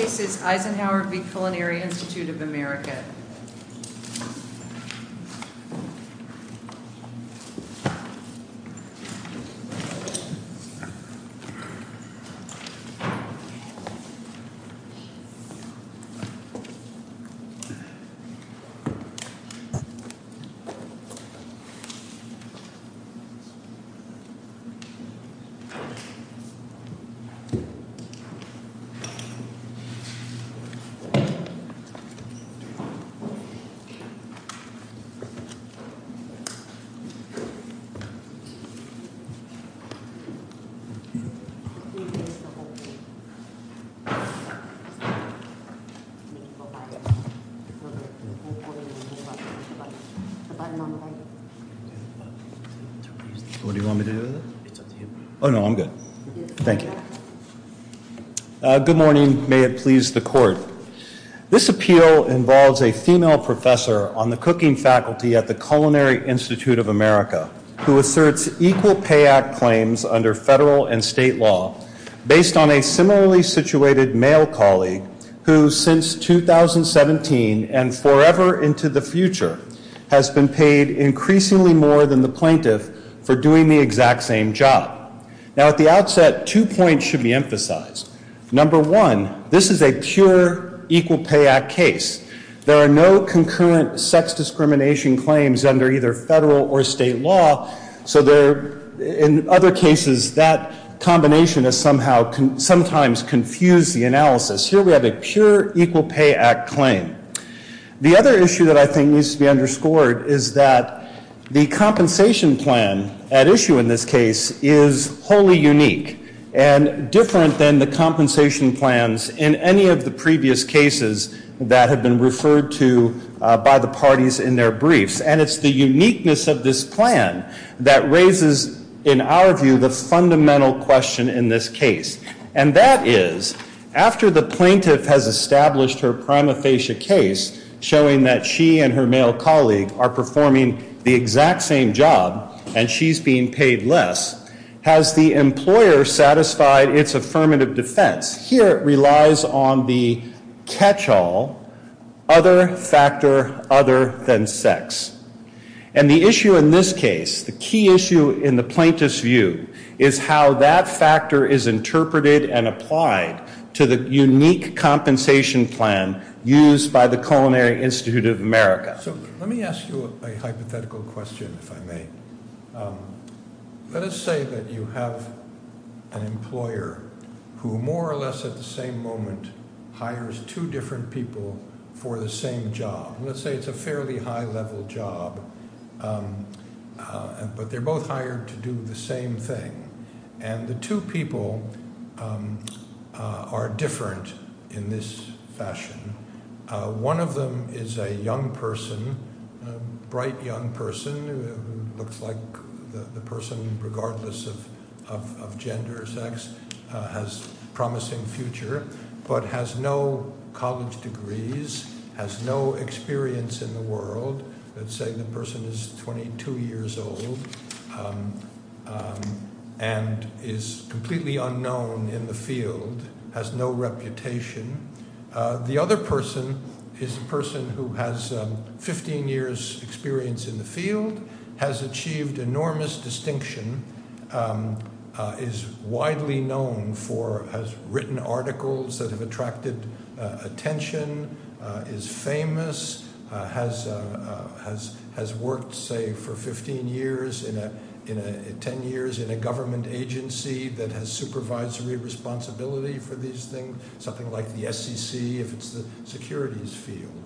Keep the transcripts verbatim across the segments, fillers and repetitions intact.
case is Eisenhower v. Culinary Institute of America. What do you want me to do with it? It's up to you. Oh, no, I'm good. Thank you. Uh, good morning. May it please the court. This appeal involves a female professor on the cooking faculty at the Culinary Institute of America who asserts Equal Pay Act claims under federal and state law based on a similarly situated male colleague who, since two thousand seventeen and forever into the future, has been paid increasingly more than the plaintiff for doing the exact same job. Now, at the outset, two points should be emphasized. Number one, this is a pure Equal Pay Act case. There are no concurrent sex discrimination claims under either federal or state law, so there, in other cases, that combination has somehow con- sometimes confused the analysis. Here we have a pure Equal Pay Act claim. The other issue that I think needs to be underscored is that the compensation plan at issue in this case is wholly unique and different than the compensation plans in any of the previous cases that have been referred to uh, by the parties in their briefs. And it's the uniqueness of this plan that raises, in our view, the fundamental question in this case. And that is, after the plaintiff has established her prima facie case showing that she and her male colleague are performing the exact same job and she's being paid less, has the employer satisfied its affirmative defense? Here it relies on the catch-all, other factor other than sex. And the issue in this case, the key issue in the plaintiff's view, is how that factor is interpreted and applied to the unique compensation plan used by the Culinary Institute of America. So let me ask you a, a hypothetical question, if I may. Um, let us say that you have an employer who more or less at the same moment hires two different people for the same job. Let's say it's a fairly high-level job, um, uh, but they're both hired to do the same thing. And the two people um, uh, are different in this fashion. Uh, one of them is a young person, a bright young person who, who looks like the, the person, regardless of, of, of gender or sex, uh, has promising future, but has no college degrees, has no experience in the world. Let's say the person is twenty-two years old um, um, and is completely unknown in the field, has no reputation. Uh, the other person is a person who has um, fifteen years experience in the field, has achieved enormous distinction, um, uh, is widely known for, has written articles that have attracted uh, attention, uh, is famous, uh, has uh, uh, has has worked, say, for fifteen years in a in a ten years in a government agency that has supervisory responsibility for these things, something like the S E C if it's the securities field.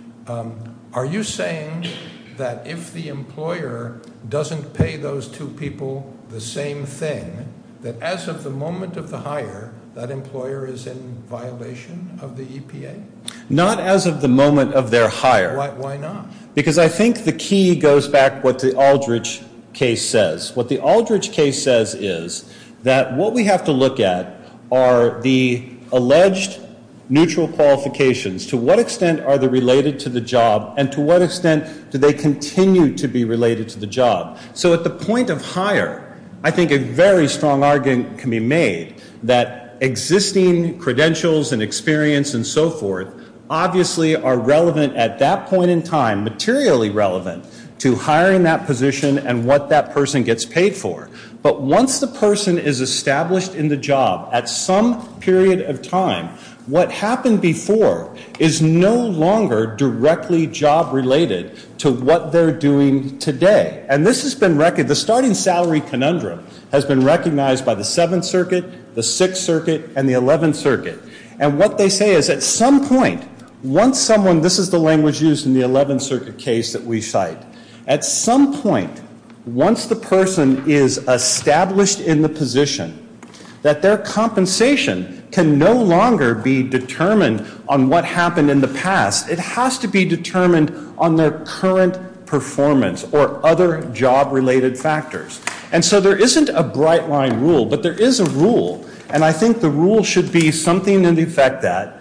Um, are you saying that if the employer doesn't pay those two people the same thing, that as of the moment of the hire, that employer is in violation of the E P A? Not as of the moment of their hire. Why, why not? Because I think the key goes back what the Aldrich case says. What the Aldrich case says is that what we have to look at are the alleged neutral qualifications. To what extent are they related to the job, and to what extent do they continue to be related to the job? So at the point of hire, I think a very strong argument can be made that existing credentials and experience and so forth obviously are relevant at that point in time, materially relevant to hiring that position and what that person gets paid for. But once the person is established in the job at some period of time, what happened before is no longer directly job related to what they're doing today. And this has been recognized, the starting salary conundrum has been recognized by the Seventh Circuit, the Sixth Circuit, and the Eleventh Circuit. And what they say is at some point, once someone, this is the language used in the Eleventh Circuit case that we cite, at some point, once the person is established in the position, that their compensation can no longer be determined on what happened in the past. It has to be determined on their current performance or other job-related factors. And so there isn't a bright line rule, but there is a rule. And I think the rule should be something in the effect that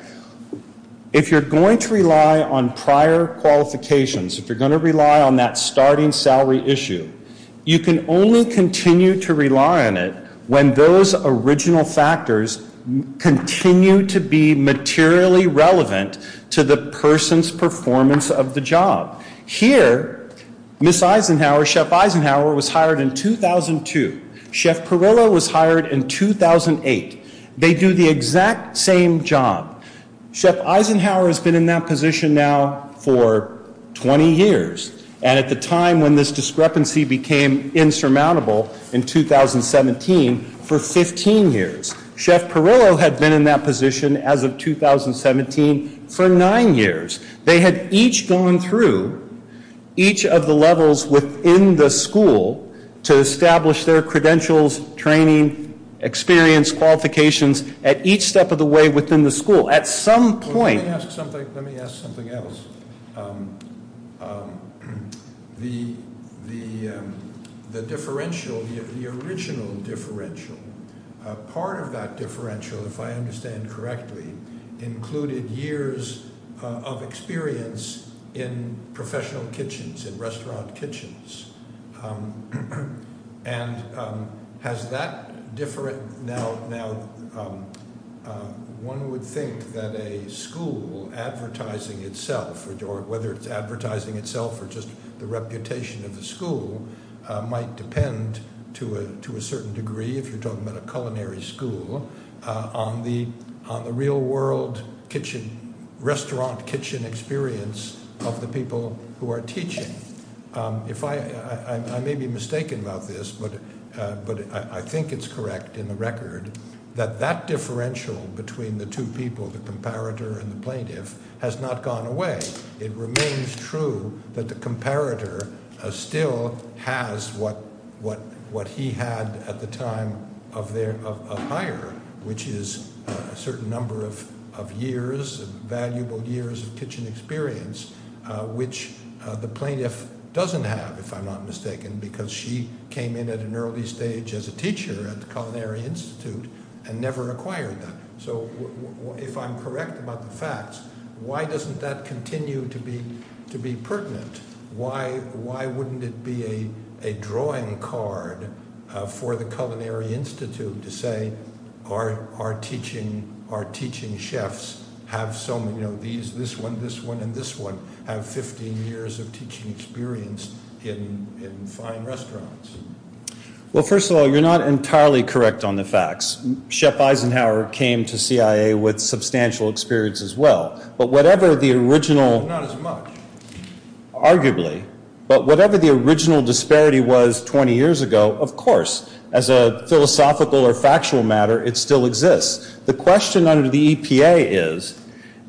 if you're going to rely on prior qualifications, if you're going to rely on that starting salary issue, you can only continue to rely on it when those original factors continue to be materially relevant to the person's performance of the job. Here, Miz Eisenhower, Chef Eisenhower, was hired in two thousand two. Chef Perillo was hired in two thousand eight. They do the exact same job. Chef Eisenhower has been in that position now for twenty years. And at the time when this discrepancy became insurmountable in two thousand seventeen, for fifteen years. Chef Perillo had been in that position as of two thousand seventeen for nine years. They had each gone through each of the levels within the school to establish their credentials, training, experience, qualifications at each step of the way within the school. At some point... Well, let me ask something, let me ask something else. Um, um, the, the, um, the differential, the, the original differential, uh, part of that differential, if I understand correctly, included years uh, of experience in professional kitchens, in restaurant kitchens. Um, and um, has that different, now, now um, uh, one would think that a school advertising itself, or, or whether it's advertising itself or just the reputation of the school, uh, might depend to a to a certain degree, if you're talking about a culinary school, uh, on the on the real world kitchen, restaurant kitchen experience of the people who are teaching. Um, if I, I I may be mistaken about this, but uh, but I, I think it's correct in the record that that differential between the two people, the comparator and the plaintiff, has not gone away. It remains true that the comparator uh, still has what what what he had at the time of their of, of hire, which is uh, a certain number of of years, valuable years of kitchen experience, uh, which uh, the plaintiff doesn't have, if I'm not mistaken, because she came in at an early stage as a teacher at the Culinary Institute and never acquired that. So w- w- if I'm correct about the facts, why doesn't that continue to be to be pertinent? Why why wouldn't it be a, a drawing card uh, for the Culinary Institute to say our our teaching our teaching chefs have so many, you know, these this one, this one, and this one have fifteen years of teaching experience in in fine restaurants? Well, first of all, you're not entirely correct on the facts. Chef Eisenhower came to C I A with substantial experience as well. But whatever the original... Not as much. Arguably. But whatever the original disparity was twenty years ago, of course, as a philosophical or factual matter, it still exists. The question under the E P A is,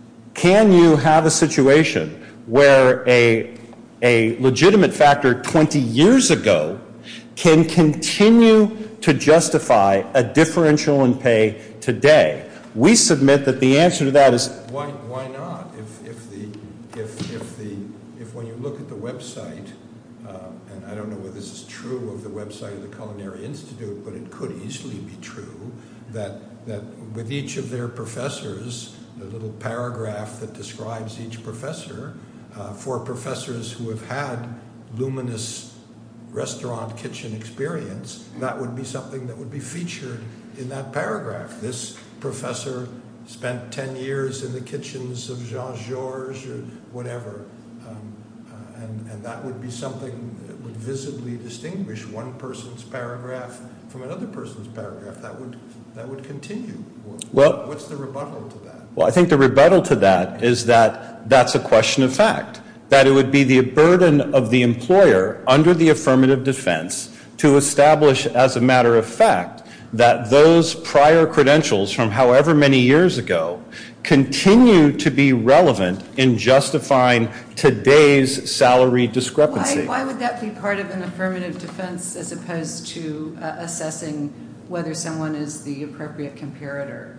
can you have a situation where a, a legitimate factor twenty years ago can continue to justify a differential in pay today? We submit that the answer to that is... Why, why not? If, if, the, if, if, the, if when you look at the website, uh, and I don't know whether this is true of the website of the Culinary Institute, but it could easily be true, that, that with each of their professors, the little paragraph that describes each professor, uh, for professors who have had luminous restaurant kitchen experience, that would be something that would be featured in that paragraph. This professor spent ten years in the kitchens of Jean-Georges or whatever. Um, uh, and, and that would be something that would visibly distinguish one person's paragraph from another person's paragraph. That would that would continue. Well, what's the rebuttal to that? Well, I think the rebuttal to that is that that's a question of fact, that it would be the burden of the employer under the affirmative defense to establish as a matter of fact that those prior credentials from however many years ago continue to be relevant in justifying today's salary discrepancy. Why, why would that be part of an affirmative defense as opposed to uh, assessing whether someone is the appropriate comparator?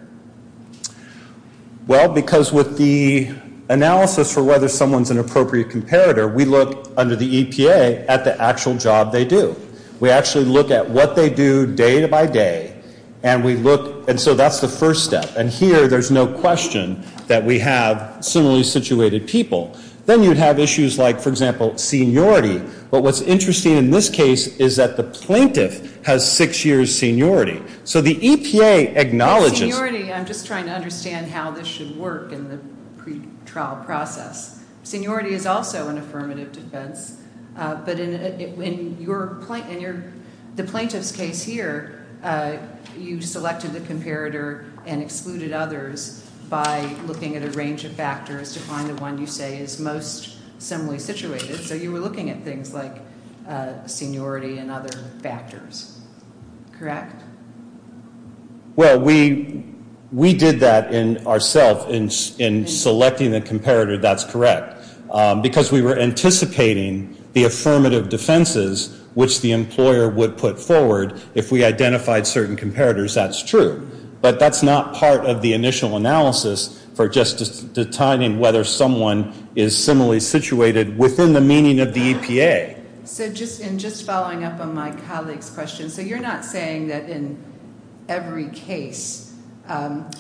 Well, because with the analysis for whether someone's an appropriate comparator, we look under the E P A at the actual job they do. We actually look at what they do day by day, and we look, and so that's the first step. And here, there's no question that we have similarly situated people. Then you'd have issues like, for example, seniority. But what's interesting in this case is that the plaintiff has six years seniority. So the E P A acknowledges... Seniority, I'm just trying to understand how this should work in the pre-trial process. Seniority is also an affirmative defense, uh, but in, in your plaint, in your the plaintiff's case here, uh, you selected the comparator and excluded others by looking at a range of factors to find the one you say is most similarly situated. So you were looking at things like uh, seniority and other factors, correct? Well, we we did that in ourselves in in selecting the comparator. That's correct, um, because we were anticipating the affirmative defenses which the employer would put forward if we identified certain comparators. That's true. But that's not part of the initial analysis for just determining whether someone is similarly situated within the meaning of the E P A. So just in just following up on my colleague's question, so you're not saying that in every case, um,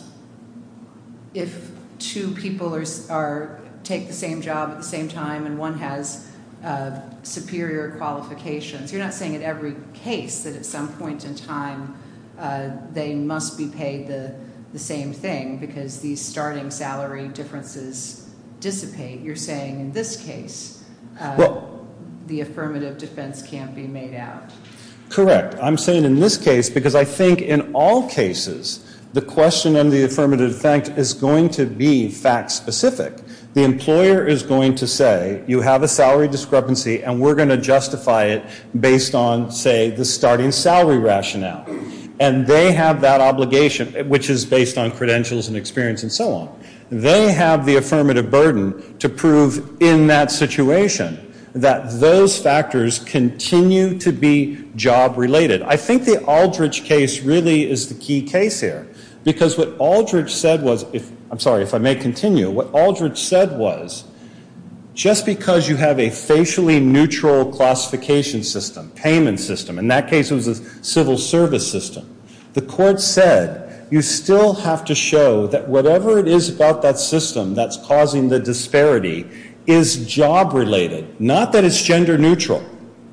if two people are, are take the same job at the same time and one has uh, superior qualifications, you're not saying in every case that at some point in time Uh, they must be paid the, the same thing because these starting salary differences dissipate. You're saying in this case, uh, well, the affirmative defense can't be made out. Correct. I'm saying in this case because I think in all cases, the question under the affirmative defense is going to be fact-specific. The employer is going to say, you have a salary discrepancy, and we're going to justify it based on, say, the starting salary rationale. And they have that obligation, which is based on credentials and experience and so on. They have the affirmative burden to prove in that situation that those factors continue to be job-related. I think the Aldrich case really is the key case here, because what Aldrich said was, if, I'm sorry, if I may continue, what Aldrich said was, just because you have a facially neutral classification system, payment system, in that case it was a civil service system, the court said you still have to show that whatever it is about that system that's causing the disparity is job-related, not that it's gender neutral.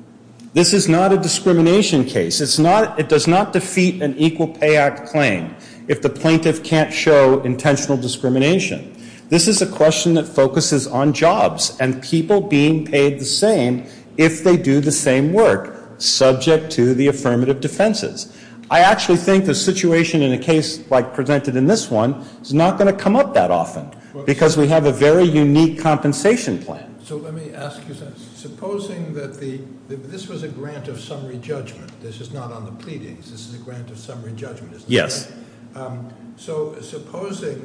This is not a discrimination case. It's not, it does not defeat an Equal Pay Act claim if the plaintiff can't show intentional discrimination. This is a question that focuses on jobs and people being paid the same if they do the same work, subject to the affirmative defenses. I actually think the situation in a case like presented in this one is not going to come up that often because we have a very unique compensation plan. So let me ask you something. Supposing that the, the this was a grant of summary judgment. This is not on the pleadings. This is a grant of summary judgment, isn't it? Yes. Um, so supposing...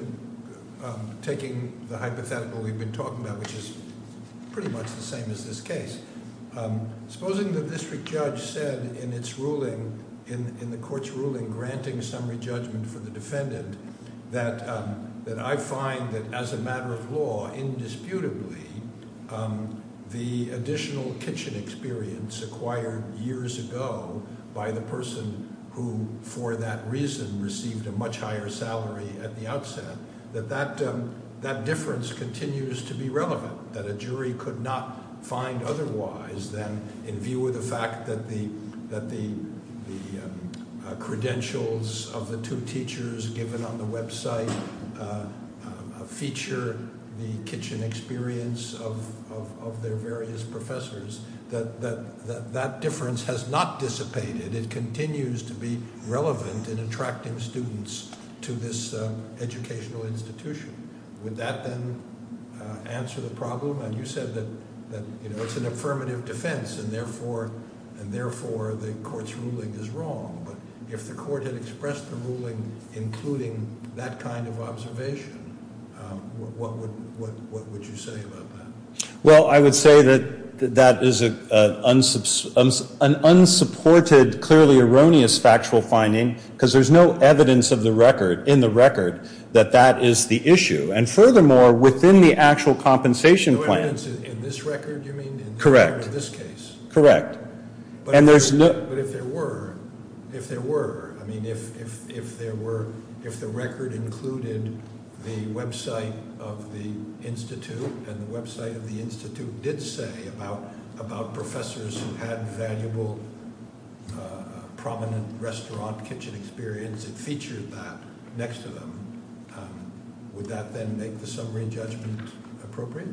Um, taking the hypothetical we've been talking about, which is pretty much the same as this case. Um, supposing the district judge said in its ruling, in, in the court's ruling granting summary judgment for the defendant, that, um, that I find that as a matter of law, indisputably, um, the additional kitchen experience acquired years ago by the person who, for that reason, received a much higher salary at the outset, that that, um, that difference continues to be relevant, that a jury could not find otherwise than in view of the fact that the, that the, the um, uh, credentials of the two teachers given on the website uh, uh, feature the kitchen experience of, of, of their various professors, that, that, that that difference has not dissipated. It continues to be relevant in attracting students to this uh, educational institution. Would that then uh, answer the problem? And you said that, that you know it's an affirmative defense, and therefore, and therefore the court's ruling is wrong. But if the court had expressed the ruling including that kind of observation, um, what would what what would you say about that? Well, I would say that that is a, a unsubs, an unsupported, clearly erroneous factual finding, because there's no evidence of the record in the record that that is the issue. And furthermore, within the actual compensation no plan, evidence in, in this record, you mean? In correct. In this case, correct. But and there's there, no. But if there were, if there were, I mean, if if if there were, if the record included the website of the institute, and the website of the institute did say about about professors who had valuable, uh, prominent restaurant kitchen experience, it featured that next to them. Um, would that then make the summary judgment appropriate?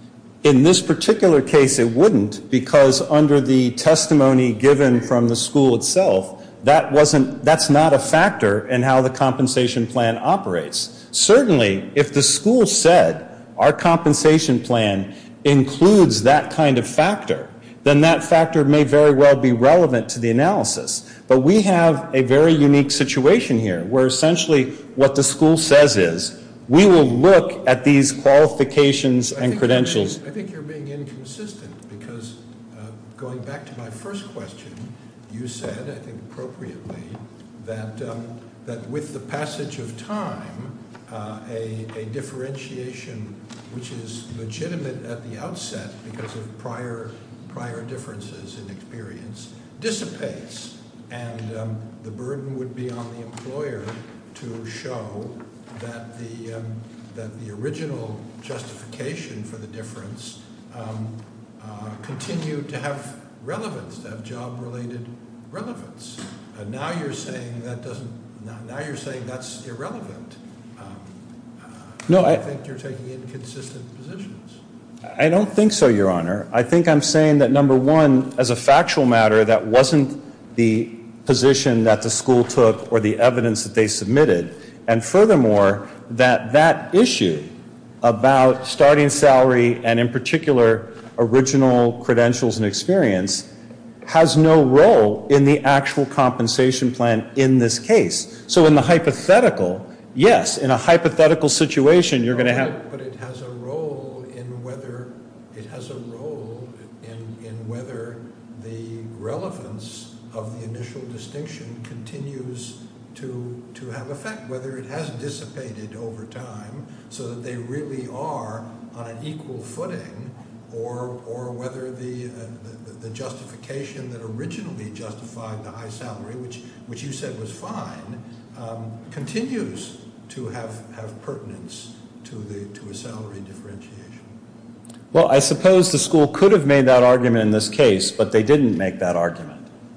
In this particular case, it wouldn't, because under the testimony given from the school itself, that wasn't, that's not a factor in how the compensation plan operates. Certainly, if the school said our compensation plan includes that kind of factor, then that factor may very well be relevant to the analysis. But we have a very unique situation here, where essentially what the school says is, we will look at these qualifications and credentials. Being, I think you're being inconsistent, because uh, going back to my first question, you said, I think appropriately, that um, that with the passage of time, uh, a, a differentiation which is legitimate at the outset because of prior prior differences in experience dissipates, and um, the burden would be on the employer to show that the um, that the original justification for the difference um, uh, continued to have relevance, to have job-related relevance. Uh, now you're saying that doesn't. Now, now you're saying that's irrelevant. Um, uh, no, I, I think you're taking inconsistent positions. I don't think so, Your Honor. I think I'm saying that, number one, as a factual matter, that wasn't the position that the school took or the evidence that they submitted. And furthermore, that that issue about starting salary and, in particular, original credentials and experience has no role in the actual compensation plan in this case. So in the hypothetical, yes, in a hypothetical situation, you're going to have... But it has a role in whether, it has a role in, in whether the relevance of the initial distinction continues to to have effect, whether it has dissipated over time so that they really are on an equal footing, or or whether the, uh, the the justification that originally justified the high salary, which which you said was fine, um, continues to have have pertinence to the to a salary differentiation. Well, I suppose the school could have made that argument in this case, but they didn't make that argument.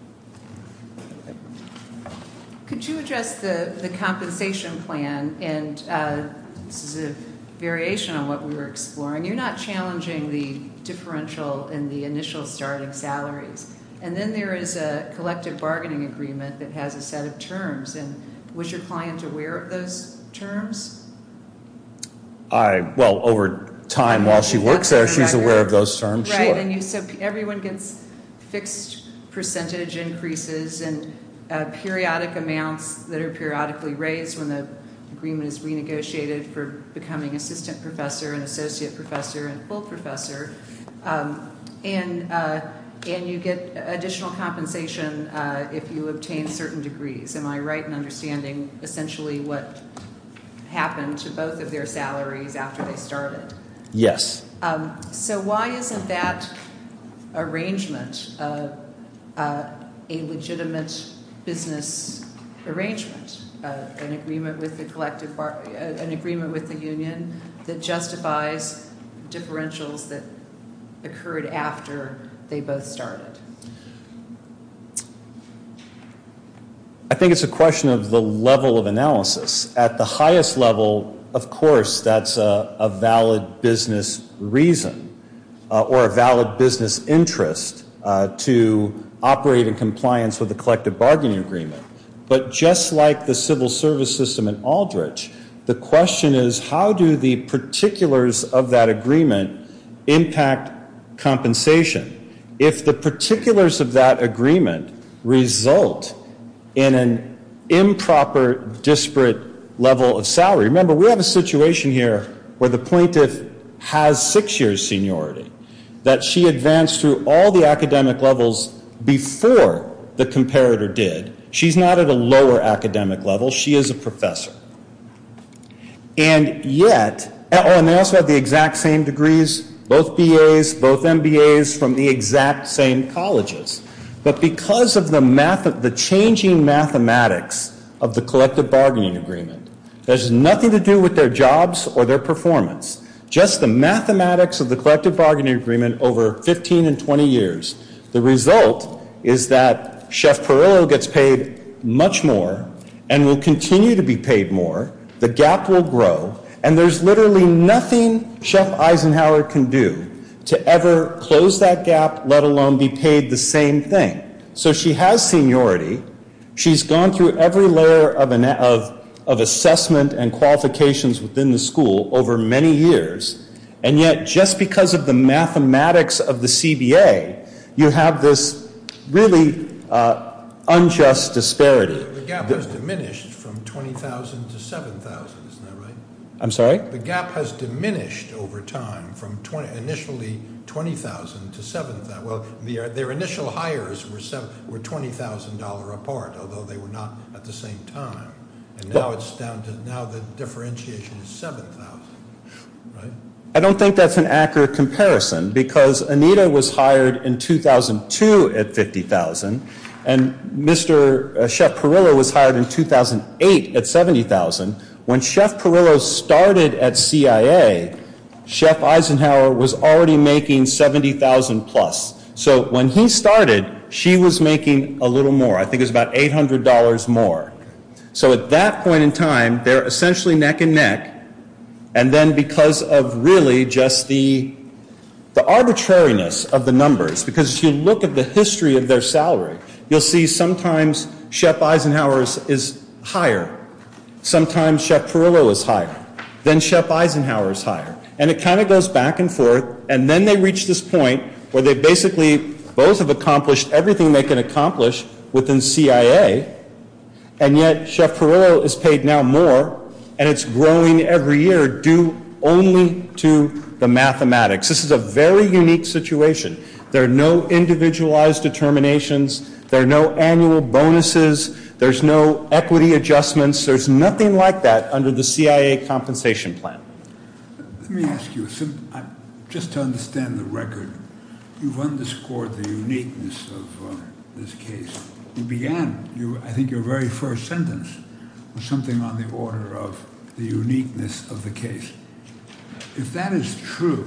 Could you address the, the compensation plan? And uh, this is a variation on what we were exploring. You're not challenging the differential in the initial starting salaries. And then there is a collective bargaining agreement that has a set of terms. And was your client aware of those terms? I, well, over time while she works there, she's aware of those terms, right, sure. and you, so everyone gets fixed percentage increases and uh, periodic amounts that are periodically raised when the agreement is renegotiated for becoming assistant professor and associate professor and full professor. Um, and uh, and you get additional compensation uh, if you obtain certain degrees. Am I right in understanding essentially what happened to both of their salaries after they started? Yes. Um, so why isn't that arrangement uh, uh, a legitimate business arrangement? Uh, an agreement with the collective bar, uh, an agreement with the union that justifies differentials that occurred after they both started? I think it's a question of the level of analysis. At the highest level, of course, that's a, a valid business reason uh, or a valid business interest uh, to operate in compliance with the collective bargaining agreement. But just like the civil service system in Aldrich, the question is, how do the particulars of that agreement impact compensation? If the particulars of that agreement result in an improper, disparate level of salary. Remember, we have a situation here where the plaintiff has six years seniority, that she advanced through all the academic levels before the comparator did. She's not at a lower academic level. She is a professor. And yet, oh, and they also have the exact same degrees, both B As, both M B As from the exact same colleges. But because of the math, the changing mathematics of the collective bargaining agreement, that has nothing to do with their jobs or their performance, just the mathematics of the collective bargaining agreement over fifteen and twenty years, the result is that Chef Perillo gets paid much more and will continue to be paid more. The gap will grow, and there's literally nothing Chef Eisenhower can do to ever close that gap, let alone be paid the same thing. So she has seniority. She's gone through every layer of, an, of, of assessment and qualifications within the school over many years, and yet just because of the mathematics of the C B A, you have this really uh, unjust disparity. The gap has diminished from twenty thousand to seven thousand, isn't that right? I'm sorry? The gap has diminished over time from twenty, initially twenty thousand to seven thousand. Well, the, their initial hires were seven, were twenty thousand dollars apart, although they were not at the same time. And now well, it's down to, now the differentiation is seven thousand, right? I don't think that's an accurate comparison because Anita was hired in two thousand two at fifty thousand and Mister Uh, Chef Perillo was hired in two thousand eight at seventy thousand. When Chef Perillo started at C I A, Chef Eisenhower was already making seventy thousand plus. So when he started, she was making a little more. I think it was about eight hundred dollars more. So at that point in time, they're essentially neck and neck. And then because of really just the, the arbitrariness of the numbers, because if you look at the history of their salary, you'll see sometimes Chef Eisenhower is, is higher. Sometimes Chef Perillo is higher. Then Chef Eisenhower is higher. And it kind of goes back and forth. And then they reach this point where they basically both have accomplished everything they can accomplish within C I A. And yet Chef Perillo is paid now more, and it's growing every year due only to the mathematics. This is a very unique situation. There are no individualized determinations. There are no annual bonuses. There's no equity adjustments. There's nothing like that under the C I A compensation plan. Let me ask you, just to understand the record, you've underscored the uniqueness of uh, this case. You began, you, I think your very first sentence was something on the order of the uniqueness of the case. If that is true,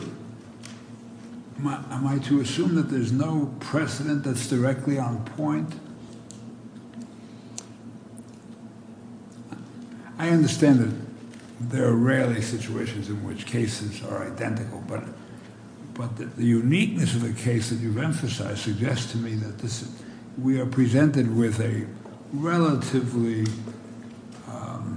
am I, am I to assume that there's no precedent that's directly on point? I understand that there are rarely situations in which cases are identical, but but the, the uniqueness of the case that you've emphasized suggests to me that this we are presented with a relatively um,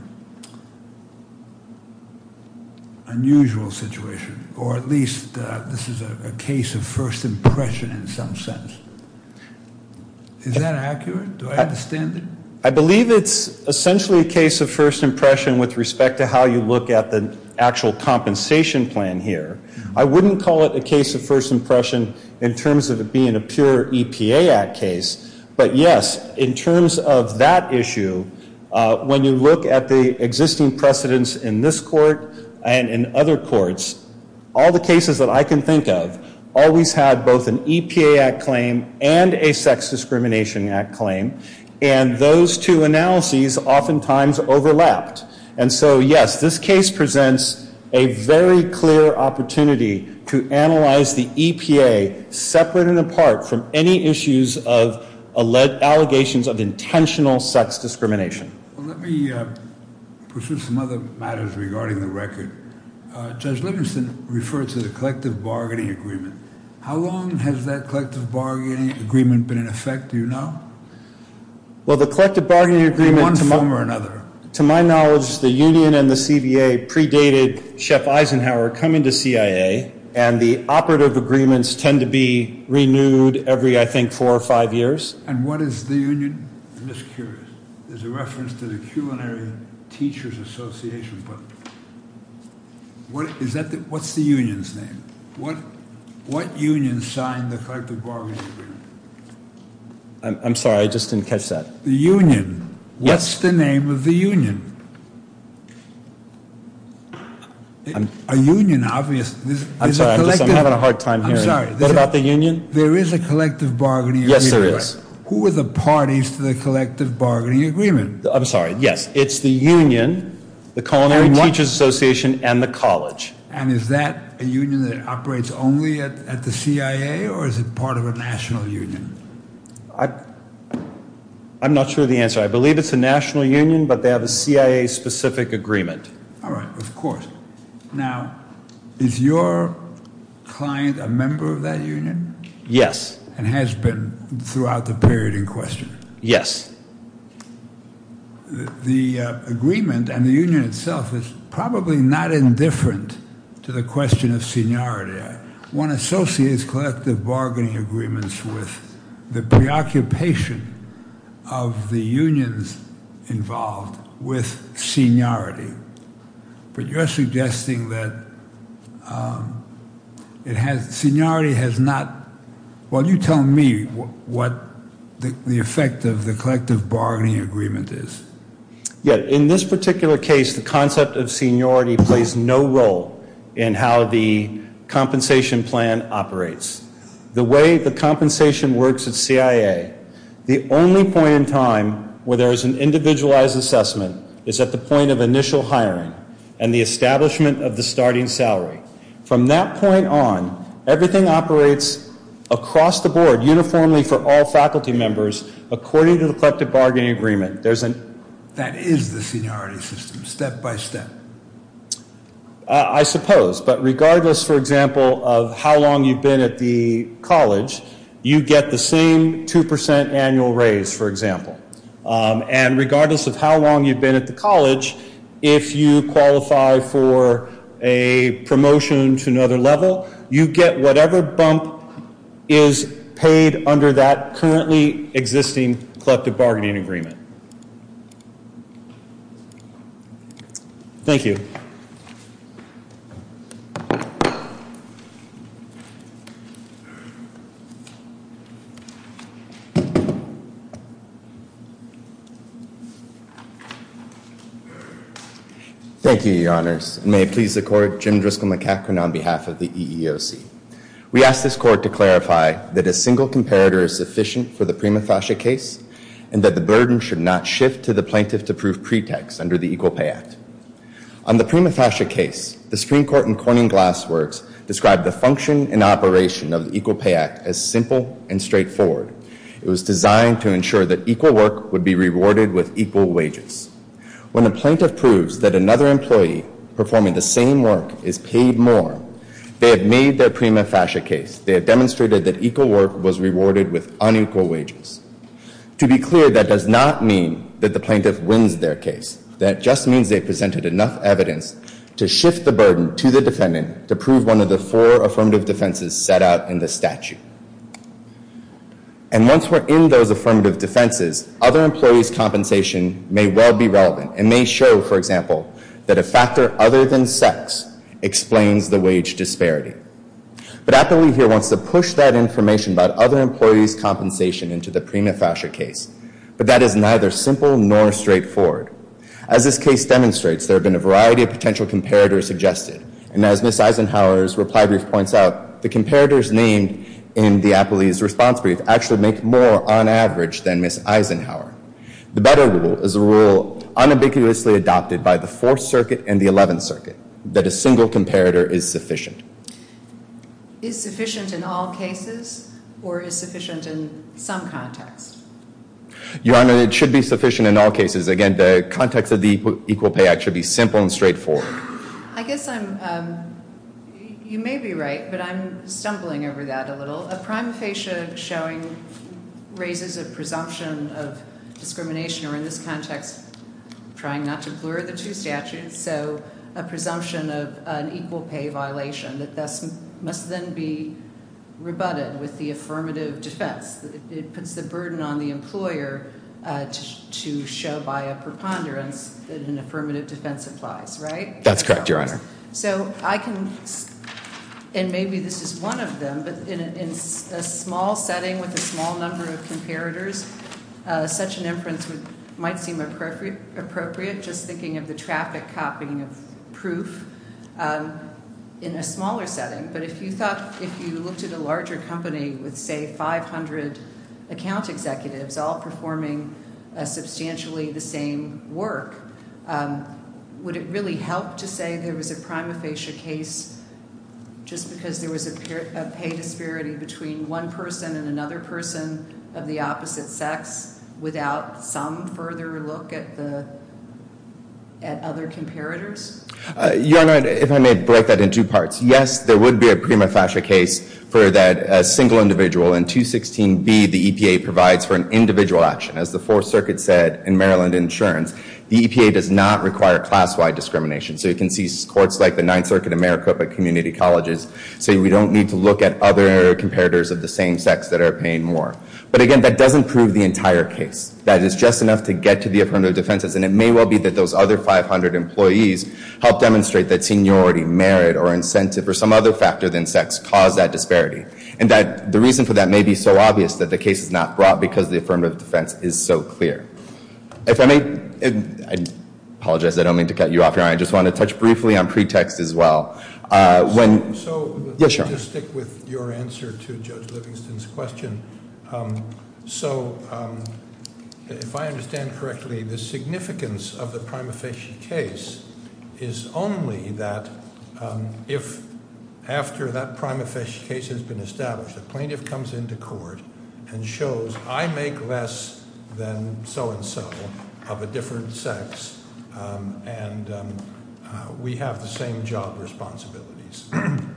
unusual situation, or at least uh, this is a, a case of first impression in some sense. Is that accurate? Do I understand it? I believe it's essentially a case of first impression with respect to how you look at the actual compensation plan here. Mm-hmm. I wouldn't call it a case of first impression in terms of it being a pure E P A Act case, but yes, in terms of that issue, uh, when you look at the existing precedents in this court and in other courts, all the cases that I can think of always had both an E P A Act claim and a Sex Discrimination Act claim, and those two analyses oftentimes overlapped. And so, yes, this case presents a very clear opportunity to analyze the E P A separate and apart from any issues of, alle- allegations of intentional sex discrimination. Well, let me uh, pursue some other matters regarding the record. Uh, Judge Livingston referred to the collective bargaining agreement. How long has that collective bargaining agreement been in effect, do you know? Well, the collective bargaining agreement, in one to form my, or another. To my knowledge, the union and the C B A predated Chef Eisenhower coming to C I A, and the operative agreements tend to be renewed every, I think, four or five years. And what is the union? I'm just curious. There's a reference to the Culinary Teachers Association, but what is that? The, what's the union's name? What what union signed the collective bargaining agreement? I'm, I'm sorry, I just didn't catch that. The union. Yes. What's the name of the union? I'm, a union, obvious. There's, I'm there's sorry, a I'm, just, I'm having a hard time I'm hearing. sorry. What about a, the union? There is a collective bargaining agreement. Yes, there is. Right? Who are the parties to the collective bargaining agreement? I'm sorry, yes. It's the union, the Culinary Teachers Association, and the college. And is that a union that operates only at, at the C I A, or is it part of a national union? I, I'm not sure the answer. I believe it's a national union, but they have a C I A-specific agreement. All right, of course. Now, is your client a member of that union? Yes. And has been throughout the period in question? Yes. The, the uh, agreement and the union itself is probably not indifferent to the question of seniority. One associates collective bargaining agreements with the preoccupation of the unions involved with seniority. But you're suggesting that um, it has seniority has not. Well, you tell me what, what the, the effect of the collective bargaining agreement is. Yeah, in this particular case, the concept of seniority plays no role in how the compensation plan operates. The way the compensation works at C I A, the only point in time where there is an individualized assessment is at the point of initial hiring and the establishment of the starting salary. From that point on, everything operates across the board uniformly for all faculty members according to the collective bargaining agreement. There's an That is the seniority system, step by step. Uh, I suppose, but regardless, for example, of how long you've been at the college, you get the same two percent annual raise, for example. Um, and regardless of how long you've been at the college, if you qualify for a promotion to another level, you get whatever bump is paid under that currently existing collective bargaining agreement. Thank you. Thank you, Your Honors. And may it please the Court, Jim Driscoll McCachran on behalf of the E E O C. We ask this Court to clarify that a single comparator is sufficient for the prima facie case and that the burden should not shift to the plaintiff to prove pretext under the Equal Pay Act. On the prima facie case, the Supreme Court in Corning Glass Works described the function and operation of the Equal Pay Act as simple and straightforward. It was designed to ensure that equal work would be rewarded with equal wages. When a plaintiff proves that another employee performing the same work is paid more, they have made their prima facie case. They have demonstrated that equal work was rewarded with unequal wages. To be clear, that does not mean that the plaintiff wins their case. That just means they presented enough evidence to shift the burden to the defendant to prove one of the four affirmative defenses set out in the statute. And once we're in those affirmative defenses, other employees' compensation may well be relevant and may show, for example, that a factor other than sex explains the wage disparity. But Appellee here wants to push that information about other employees' compensation into the prima facie case. But that is neither simple nor straightforward. As this case demonstrates, there have been a variety of potential comparators suggested. And as Miz Eisenhower's reply brief points out, the comparators named in the Appellee's response brief actually make more on average than Miz Eisenhower. The better rule is a rule unambiguously adopted by the Fourth Circuit and the Eleventh Circuit, that a single comparator is sufficient. Is sufficient in all cases or is sufficient in some context? Your Honor, it should be sufficient in all cases. Again, the context of the Equal Pay Act should be simple and straightforward. I guess I'm, um, you may be right, but I'm stumbling over that a little. A prima facie showing raises a presumption of discrimination, or in this context, trying not to blur the two statutes, so a presumption of an equal pay violation that thus must then be rebutted with the affirmative defense. It, it puts the burden on the employer uh, to, to show by a preponderance that an affirmative defense applies, right? That's correct, Your Honor. So I can, and maybe this is one of them, but in a, in a small setting with a small number of comparators, uh, such an inference would might seem appropriate, appropriate, just thinking of the traffic copying of proof um, in a smaller setting. But if you thought, if you looked at a larger company with, say, five hundred account executives all performing uh, substantially the same work, um, would it really help to say there was a prima facie case just because there was a, peer, a pay disparity between one person and another person of the opposite sex, without some further look at the at other comparators? Uh, Your Honor, if I may break that in two parts. Yes, there would be a prima facie case for that uh, single individual. In two sixteen B, the E P A provides for an individual action. As the Fourth Circuit said in Maryland Insurance, the E P A does not require class-wide discrimination. So you can see courts like the Ninth Circuit and Maricopa Community Colleges say we don't need to look at other comparators of the same sex that are paying more. But again, that doesn't prove the entire case. That is just enough to get to the affirmative defenses, and it may well be that those other five hundred employees help demonstrate that seniority, merit, or incentive, or some other factor than sex caused that disparity. And that the reason for that may be so obvious that the case is not brought because the affirmative defense is so clear. If I may, I apologize, I don't mean to cut you off, Your Honor. I just want to touch briefly on pretext as well. Uh, when, so, so yes, sure. To stick with your answer to Judge Livingston's question, um, so um, if I understand correctly, the significance of the prima facie case is only that um, if after that prima facie case has been established, the plaintiff comes into court and shows, I make less than so-and-so of a different sex, um, and um, uh, we have the same job responsibilities.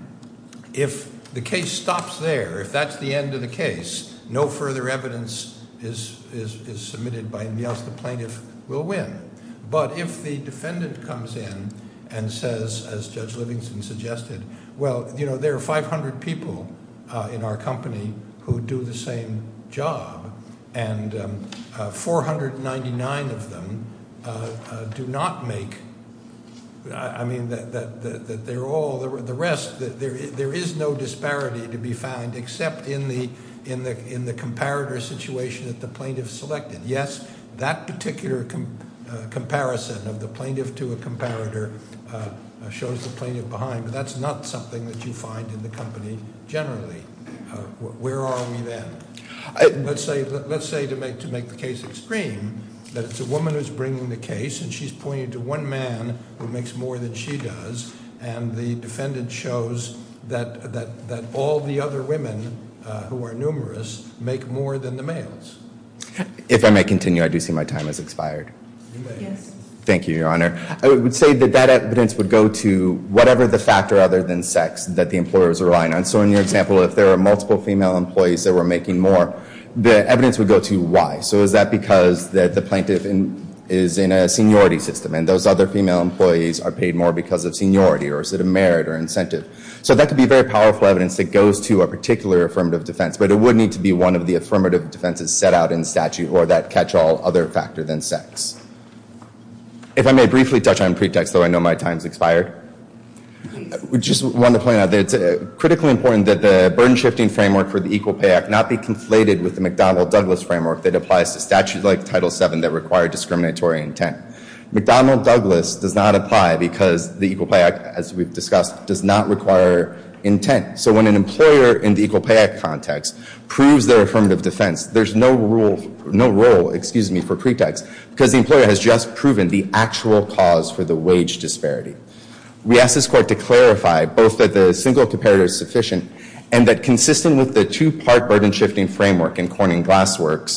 If the case stops there, if that's the end of the case, no further evidence is, is, is submitted by anybody else, the plaintiff will win. But if the defendant comes in and says, as Judge Livingston suggested, well, you know, there are five hundred people uh, in our company who do the same job, and um, uh, four hundred ninety-nine of them uh, uh, do not make, I, I mean, that, that, that, that they're all, the, the rest, that there, there is no disparity to be found except in the, in the, in the comparator situation that the plaintiff selected. Yes, that particular com, uh, comparison of the plaintiff to a comparator uh, uh, shows the plaintiff behind, but that's not something that you find in the company generally. Uh, where are we then? I, let's say, let, let's say to make to make the case extreme, that it's a woman who's bringing the case, and she's pointing to one man who makes more than she does, and the defendant shows that that that all the other women uh, who are numerous make more than the males. If I may continue, I do see my time has expired. You may. Yes. Thank you, Your Honor. I would say that that evidence would go to whatever the factor other than sex that the employer is relying on. So in your example, if there are multiple female employees that were making more, the evidence would go to why. So is that because that the plaintiff in, is in a seniority system and those other female employees are paid more because of seniority, or is it a merit or incentive? So that could be very powerful evidence that goes to a particular affirmative defense, but it would need to be one of the affirmative defenses set out in statute or that catch-all other factor than sex. If I may briefly touch on pretext, though I know my time's expired. We just want to point out that it's uh, critically important that the burden-shifting framework for the Equal Pay Act not be conflated with the McDonnell-Douglas framework that applies to statutes like Title seven that require discriminatory intent. McDonnell-Douglas does not apply because the Equal Pay Act, as we've discussed, does not require intent. So when an employer in the Equal Pay Act context proves their affirmative defense, there's no rule, no role, excuse me, for pretext because the employer has just proven the actual cause for the wage disparity. We ask this court to clarify both that the single comparator is sufficient and that consistent with the two-part burden-shifting framework in Corning Glassworks,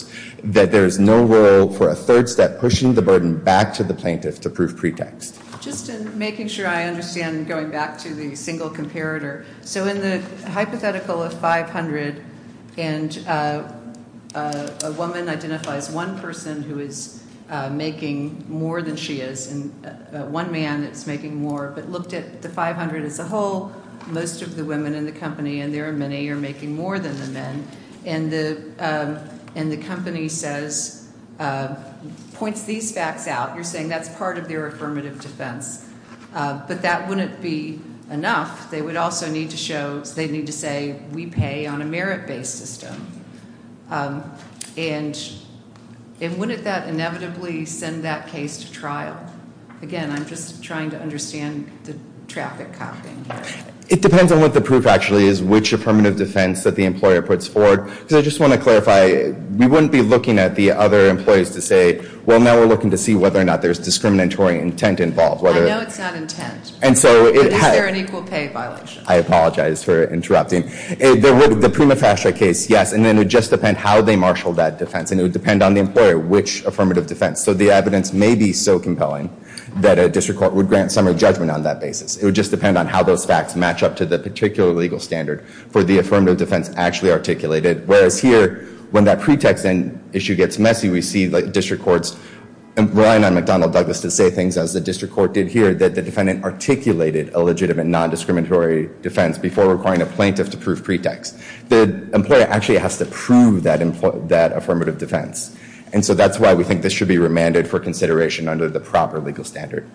that there is no role for a third step pushing the burden back to the plaintiff to prove pretext. Just in making sure I understand, going back to the single comparator. So in the hypothetical of five hundred, and uh, uh, a woman identifies one person who is uh, making more than she is, and uh, one man that's making more, but looked at the five hundred as a whole, most of the women in the company, and there are many, are making more than the men, and the um, and the company says, uh, points these facts out. You're saying that's part of their affirmative defense, uh, but that wouldn't be enough. They would also need to show, they need to say, we pay on a merit-based system. Um, and, and wouldn't that inevitably send that case to trial? Again, I'm just trying to understand the traffic copying here. It depends on what the proof actually is, which affirmative defense that the employer puts forward. Because I just want to clarify, we wouldn't be looking at the other employees to say, well, now we're looking to see whether or not there's discriminatory intent involved. Whether, I know it's not intent. And so it but is ha- there an equal pay violation? I apologize for interrupting. It, there would, the prima facie case, yes, and then it would just depend how they marshaled that defense, and it would depend on the employer which affirmative defense. So the evidence may be so compelling that a district court would grant summary judgment on that basis. It would just depend on how those facts match up to the particular legal standard for the affirmative defense actually articulated. Whereas here, when that pretext issue gets messy, we see like district courts relying on McDonnell Douglas to say things as the district court did here, that the defendant articulated a legitimate non-discriminatory defense before requiring a plaintiff to prove pretext. The employer actually has to prove that, empl- that affirmative defense. And so that's why we think this should be remanded for consideration under the proper legal standard.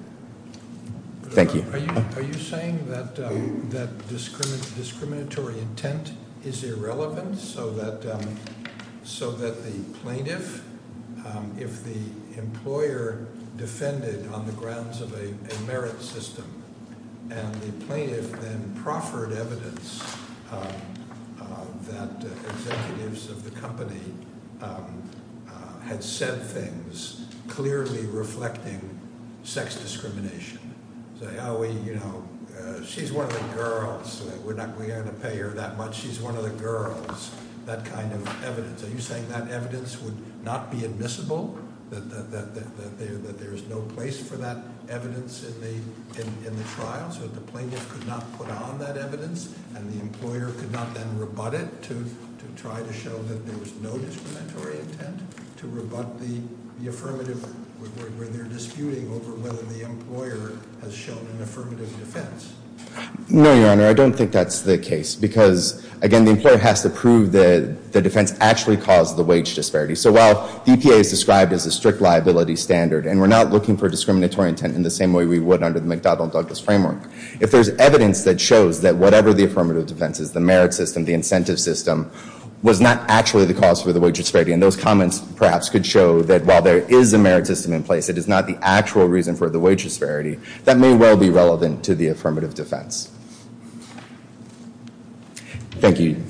Thank you. Are you, are you saying that um, that discrimin- discriminatory intent is irrelevant, so that um, so that the plaintiff, um, if the employer defended on the grounds of a, a merit system, and the plaintiff then proffered evidence um, uh, that uh, executives of the company um, uh, had said things clearly reflecting sex discrimination. Say, oh, we, you know, uh, she's one of the girls. Uh, we're not, we're going to pay her that much. She's one of the girls. That kind of evidence. Are you saying that evidence would not be admissible? That that that that, that, there, that there is no place for that evidence in the in, in the trial, so that the plaintiff could not put on that evidence, and the employer could not then rebut it to to try to show that there was no discriminatory intent, to rebut the the affirmative. Where, where they're disputing over whether the employer has shown an affirmative defense. No, Your Honor, I don't think that's the case because, again, the employer has to prove that the defense actually caused the wage disparity. So while the E P A is described as a strict liability standard, and we're not looking for discriminatory intent in the same way we would under the McDonnell-Douglas framework, if there's evidence that shows that whatever the affirmative defense is, the merit system, the incentive system, was not actually the cause for the wage disparity. And those comments perhaps could show that while there is a merit system in place, it is not the actual reason for the wage disparity. That may well be relevant to the affirmative defense. Thank you.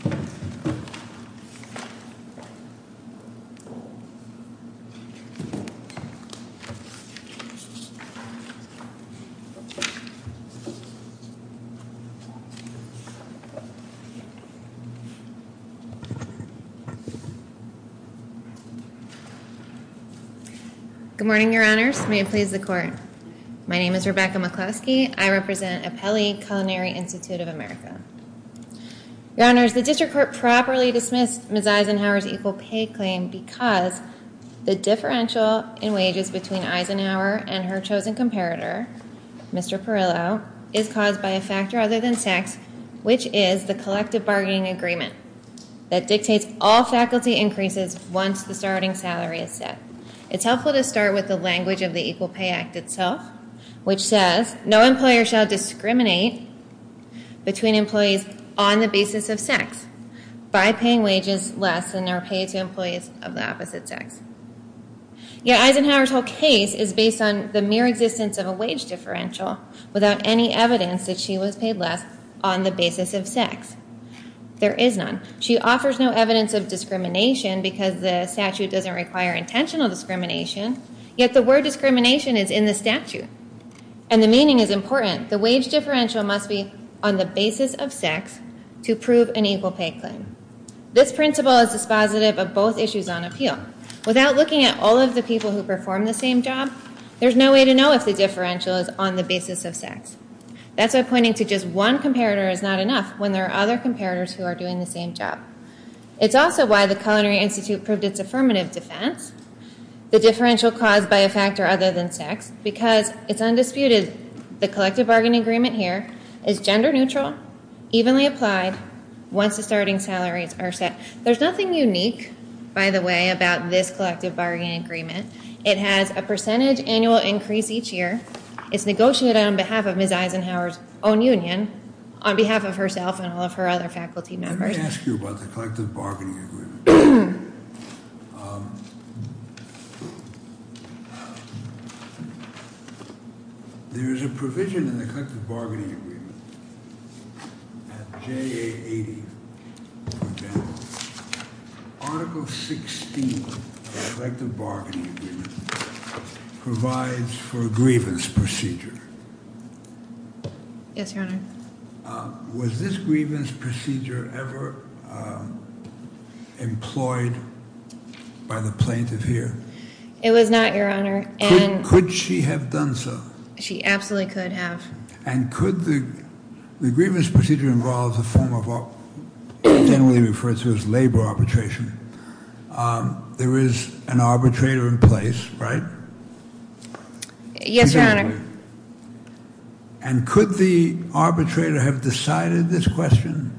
Good morning, Your Honors. May it please the Court. My name is Rebecca McCluskey. I represent Apelli Culinary Institute of America. Your Honors, the District Court properly dismissed Miz Eisenhower's equal pay claim because the differential in wages between Eisenhower and her chosen comparator, Mister Perillo, is caused by a factor other than sex, which is the collective bargaining agreement that dictates all faculty increases once the starting salary is set. It's helpful to start with the language of the Equal Pay Act itself, which says, no employer shall discriminate between employees on the basis of sex by paying wages less than are paid to employees of the opposite sex. Yet Eisenhower's whole case is based on the mere existence of a wage differential without any evidence that she was paid less on the basis of sex. There is none. She offers no evidence of discrimination because the statute doesn't require intentional discrimination, yet the word discrimination is in the statute. And the meaning is important. The wage differential must be on the basis of sex to prove an equal pay claim. This principle is dispositive of both issues on appeal. Without looking at all of the people who perform the same job, there's no way to know if the differential is on the basis of sex. That's why pointing to just one comparator is not enough when there are other comparators who are doing the same job. It's also why the Culinary Institute proved its affirmative defense, the differential caused by a factor other than sex, because it's undisputed the collective bargaining agreement here is gender neutral, evenly applied, once the starting salaries are set. There's nothing unique, by the way, about this collective bargaining agreement. It has a percentage annual increase each year. It's negotiated on behalf of Miz Eisenhower's own union, on behalf of herself and all of her other faculty members. Let me ask you about the collective bargaining agreement. um, there is a provision in the collective bargaining agreement at J A eighty, for example. Article sixteen of the collective bargaining agreement provides for a grievance procedure. Yes, Your Honor. Uh, was this grievance procedure ever um, employed by the plaintiff here? It was not, Your Honor. And Could, could she have done so? she absolutely could have. And could the the grievance procedure involve a form of ar- generally referred to as labor arbitration? Um, there is an arbitrator in place, right? Yes, Your Honor. And could the arbitrator have decided this question?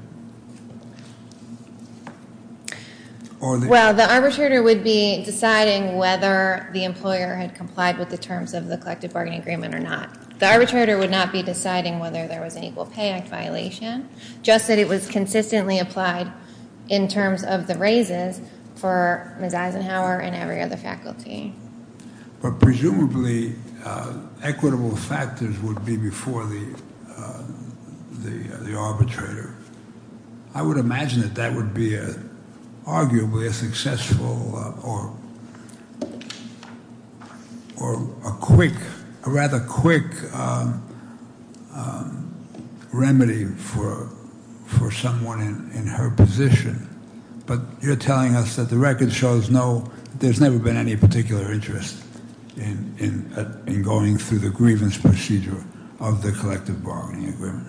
Or the, Well, the arbitrator would be deciding whether the employer had complied with the terms of the collective bargaining agreement or not. The arbitrator would not be deciding whether there was an Equal Pay Act violation, just that it was consistently applied in terms of the raises for Miz Eisenhower and every other faculty. But presumably, uh, equitable factors would be before the uh, the, uh, the arbitrator. I would imagine that that would be a, arguably a successful uh, or or a quick, a rather quick um, um, remedy for for someone in, in her position. But you're telling us that the record shows no, there's never been any particular interest in in uh, in going through the grievance procedure of the collective bargaining agreement.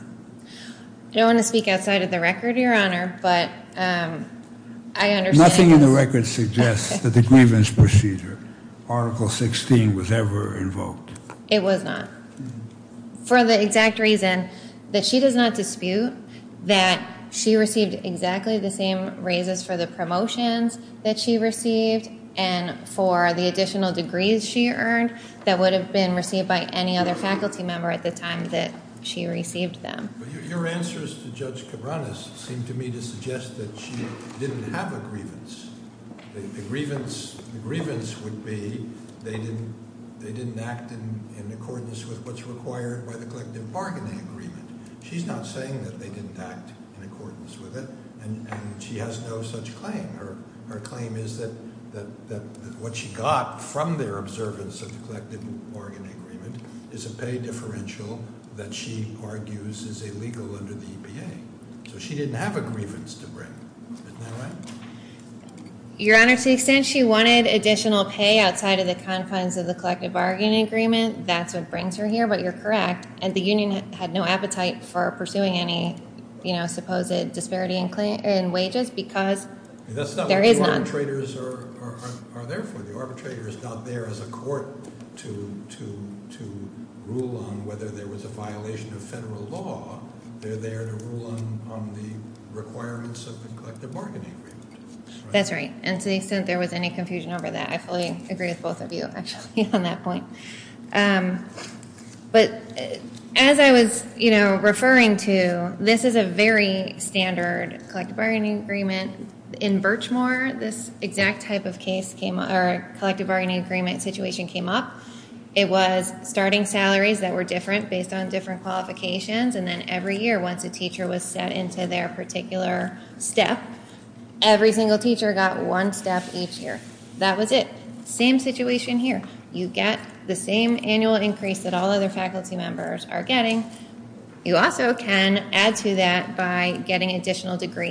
I don't want to speak outside of the record, Your Honor, but um, I understand. Nothing in the record suggests that the grievance procedure, Article sixteen, was ever invoked. It was not. For the exact reason that she does not dispute that she received exactly the same raises for the promotions that she received and for the additional degrees she earned that would have been received by any other faculty member at the time that she received them. But your, your answers to Judge Cabranes seem to me to suggest that she didn't have a grievance. The, the grievance, the grievance would be they didn't, they didn't act in, in accordance with what's required by the collective bargaining agreement. She's not saying that they didn't act in accordance with it, and, and she has no such claim. Her, her claim is that That, that, that what she got from their observance of the collective bargaining agreement is a pay differential that she argues is illegal under the E P A. So she didn't have a grievance to bring. Isn't that right? Your Honor, to the extent she wanted additional pay outside of the confines of the collective bargaining agreement, that's what brings her here, but you're correct. And the union had no appetite for pursuing any, you know, supposed disparity in, claim, in wages because That's not there what is the none. arbitrators are, are, are, are there for. The arbitrator is not there as a court to, to, to rule on whether there was a violation of federal law. They're there to rule on, on the requirements of the collective bargaining agreement. Right? That's right. And to the extent there was any confusion over that, I fully agree with both of you, actually, on that point. Um, but uh, as I was, you know, referring to, this is a very standard collective bargaining agreement. In Birchmore, this exact type of case came, or collective bargaining agreement situation came up. It was starting salaries that were different based on different qualifications, and then every year, once a teacher was set into their particular step, every single teacher got one step each year. That was it. Same situation here. You get the same annual increase that all other faculty members are getting. You also can add to that by getting additional degrees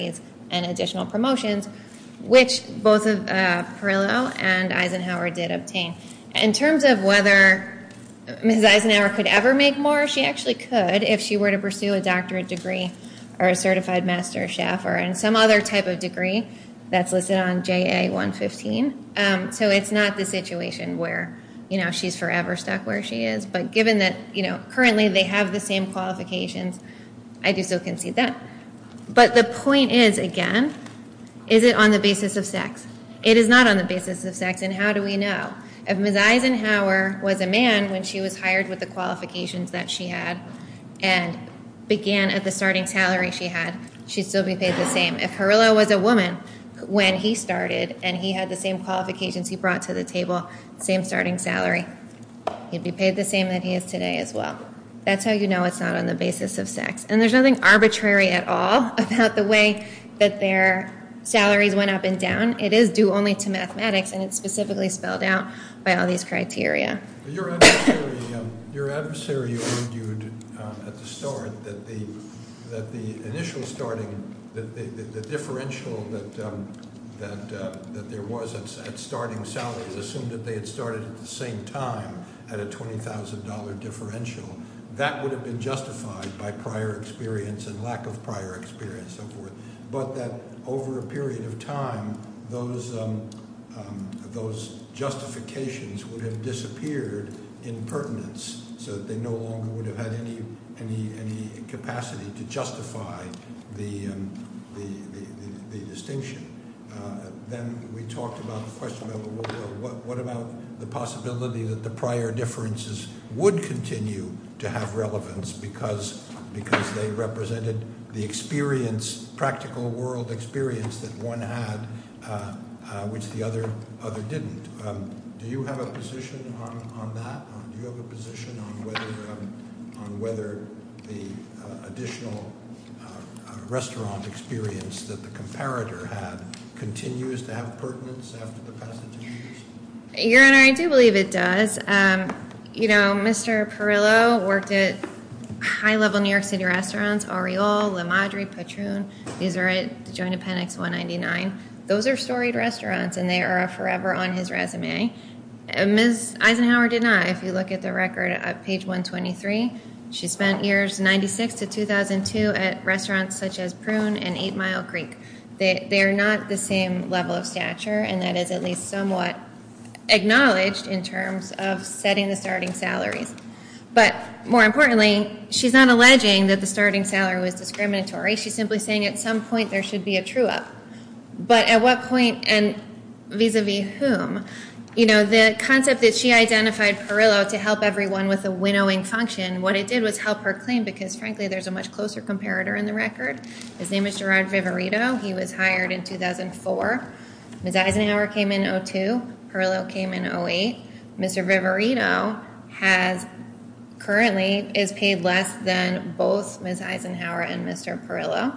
and additional promotions, which both of uh, Perillo and Eisenhower did obtain. In terms of whether Missus Eisenhower could ever make more, she actually could if she were to pursue a doctorate degree or a certified master chef or in some other type of degree that's listed on J A one fifteen. Um, so it's not the situation where, you know, she's forever stuck where she is. But given that, you know, currently they have the same qualifications, I do still concede that. But the point is, again, is it on the basis of sex? It is not on the basis of sex, and how do we know? If Miz Eisenhower was a man when she was hired with the qualifications that she had and began at the starting salary she had, she'd still be paid the same. If Perillo was a woman when he started and he had the same qualifications he brought to the table, same starting salary, he'd be paid the same that he is today as well. That's how you know it's not on the basis of sex. And there's nothing arbitrary at all about the way that their salaries went up and down. It is due only to mathematics, and it's specifically spelled out by all these criteria. Your adversary, um, your adversary argued um, at the start that the that the initial starting, the, the, the differential that um, that uh, that there was at, at starting salaries assumed that they had started at the same time at a twenty thousand dollars differential. That would have been justified by prior experience and lack of prior experience, so forth. But that over a period of time, those um, um, those justifications would have disappeared in pertinence, so that they no longer would have had any any any capacity to justify the um, the, the, the the distinction. Uh, then we talked about the question about well, what what about the possibility that the prior differences would continue to have relevance because because they represented the experience, practical world experience that one had, uh, uh, which the other other didn't. Um, do you have a position on, on that? Or do you have a position on whether um, on whether the uh, additional uh, uh, restaurant experience that the comparator had continues to have pertinence after the passage of years? Your Honor, I do believe it does. Um, you know, Mister Perillo worked at high-level New York City restaurants, Oriole, La Madre, Patroon. These are at the Joint Appendix one ninety-nine. Those are storied restaurants, and they are forever on his resume. Uh, Miz Eisenhower did not. If you look at the record at page one twenty-three, she spent years ninety-six to two thousand two at restaurants such as Prune and Eight Mile Creek. They, they are not the same level of stature, and that is at least somewhat acknowledged in terms of setting the starting salaries. But more importantly, she's not alleging that the starting salary was discriminatory. She's simply saying at some point there should be a true-up. But at what point and vis-a-vis whom? You know, the concept that she identified Perillo to help everyone with a winnowing function, what it did was help her claim because, frankly, there's a much closer comparator in the record. His name is Gerard Viverito. He was hired in two thousand four. Miz Eisenhower came in oh two. Perillo came in oh eight. Mister Viverito has currently is paid less than both Miz Eisenhower and Mister Perillo.